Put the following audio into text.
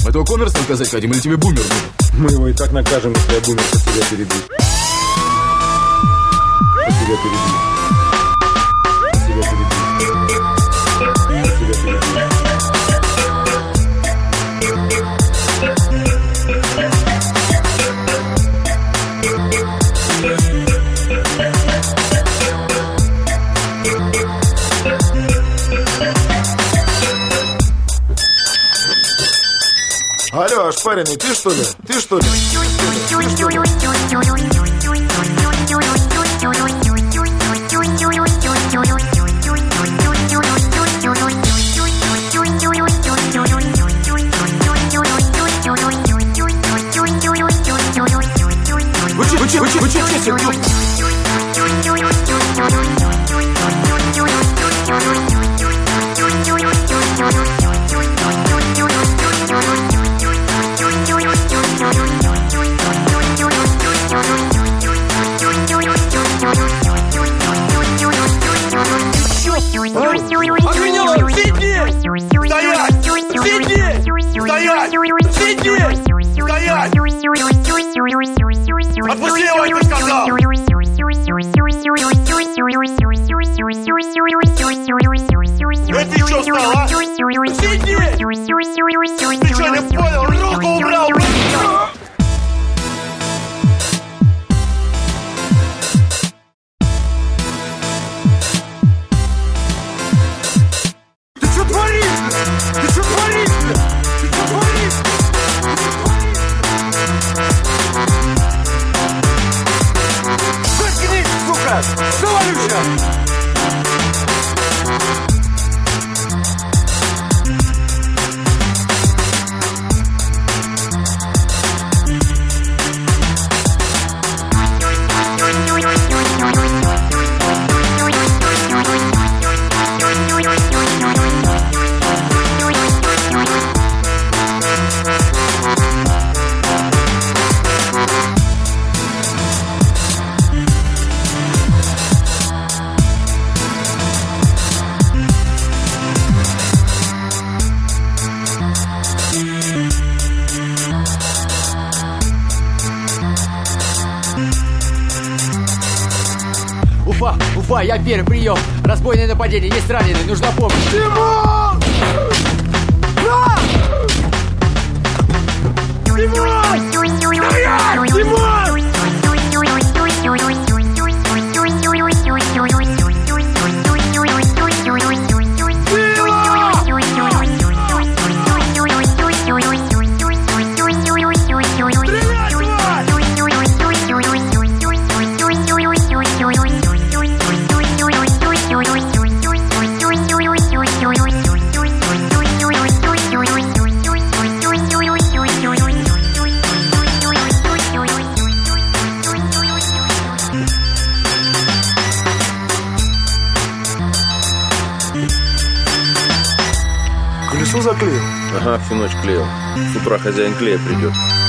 Этого коммерса наказать хотим или тебе бумер нужен? Мы его и так накажем, если я бумер под себя перебью. Под себя перебью. Под себя перебью. Под себя перебью. Алло, ошпаренный, ты что ли? Ты что ли? Вы че, Охренел! Сидеть! Стоять! Сидеть! Стоять! Сидеть! Стоять! Отпусти его, я тебе сказал! Это ты что стал, а? Сидеть! Ты что, не понял? Руку убрал! Говорю сейчас! Уфа, я первый, прием. Разбойное нападение, есть раненый, нужна помощь. Димон! Димон! Стоять! Димон! Колесо заклеил? Ага, всю ночь клеил. С утра хозяин клея придет.